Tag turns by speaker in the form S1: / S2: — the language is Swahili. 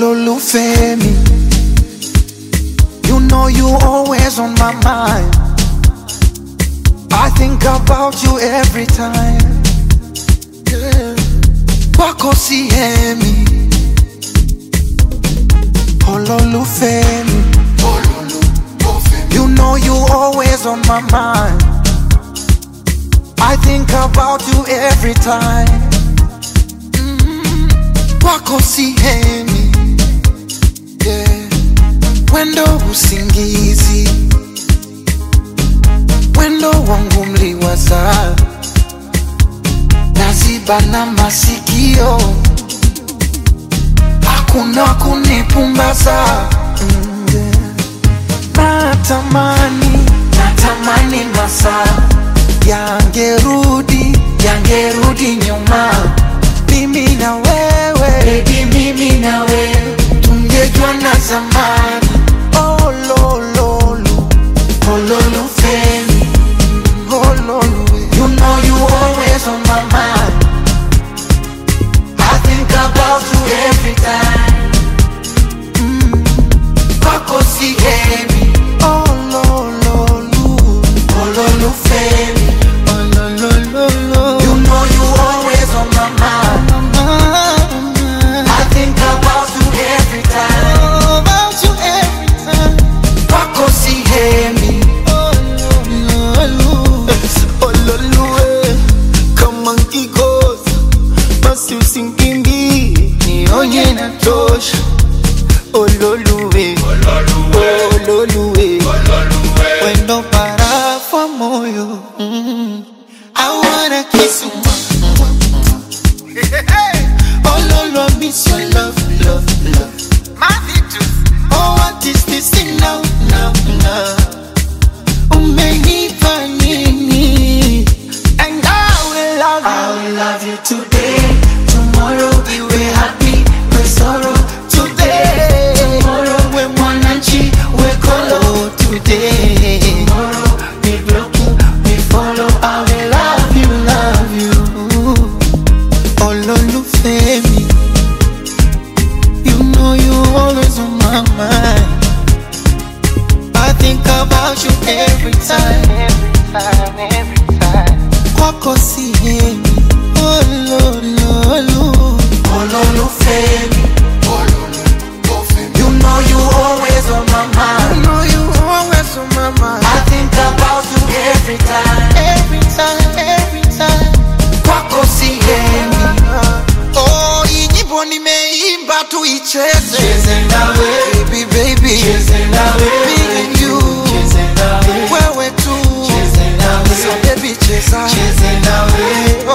S1: Ololufemi, you know you always on my mind. I think about you every time. Yeah. Wako sihemi, Ololufemi, you know you always on my mind. I think about you every time. Wako sihemi, yeah. Wendo usingizi, wendo wangu mliwaza, naziba na masikio, hakuna kunipumbaza. Yeah. Natamani masaa yangerudi nyuma. Mimi na wewe, baby, mimi na wewe, tungejua na zamani. Oh lololu, Ololufemi, oh lolu, you know you always on my mind. I think about you every time. Wako sihemi, oh lololu, Ololufemi, oh lololu, you know you always on my mind. I think about you every time. About you every time. Wako sihemi, oh lololu,
S2: Ololue, kama nkikosa basi usinkimbi, nionye na tosha. Ololue, Ololue, wendo parafa moyo. I wanna kiss you. Ololu, I miss your love, love, love. Oh, what is this thing now, now, now? Umenipa nini? And I will love you today. Tomorrow we will happy, we sorrow. Today, tomorrow we mwananchi, we kolo. Today, tomorrow we broken, we follow. I will love you. Ololufemi, you know you always on my mind. I think about you every time. Wako sihemi, Olololu,
S1: Ololufemi, you know you always on my mind.
S2: you know you always on my mind.
S1: I think about you every time.
S2: Every time.
S1: Wako sihemi, oh inyimbo nimeimba tuicheze.
S2: Cheze nawe,
S1: Baby,
S2: cheze nawe,
S1: me and you,
S2: cheze nawe,
S1: wewe tu.
S2: cheze nawe,
S1: So baby cheza,
S2: cheze nawe.